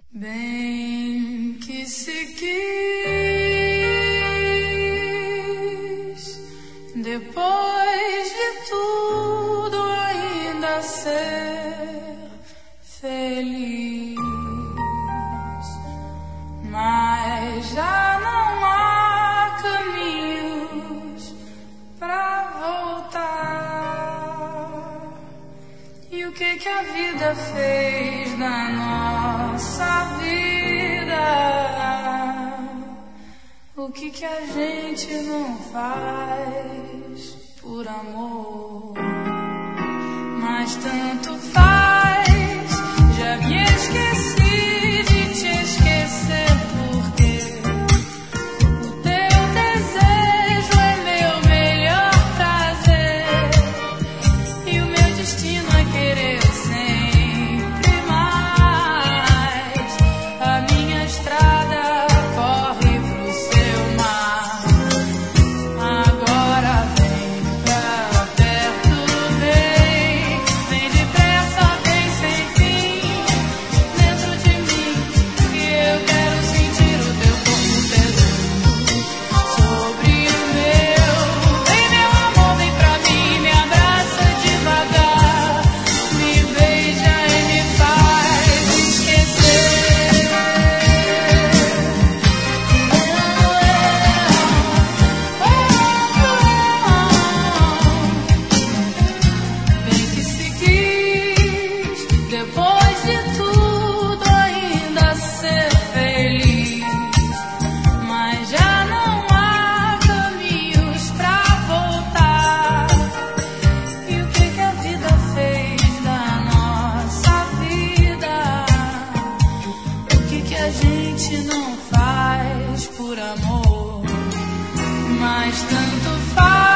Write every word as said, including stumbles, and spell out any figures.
Bem que se quis, depois de tudo ainda ser feliz, mas já não há caminhos pra voltar. E o que que a vida fez na nossa vida? O que que a gente não faz por amor? Mas tanto faz, já me esqueci de te esquecer, porque o teu desejo é meu melhor prazer, e o meu destino é querer sempre mais. A minha estrada corre pro seu mar. Agora vem pra perto, vem, vem depressa, vem sem fim, dentro de mim, que eu quero sentir o teu corpo pesando sobre o meu. Vem, meu amor, vem pra mim, me abraça devagar, me beija e me faz esquecer. Bem que se quis, depois de tudo ainda ser feliz, mas já não há caminhos pra voltar. E o que que a vida fez da nossa vida? O que que a gente não faz por amor? Mas tanto faz.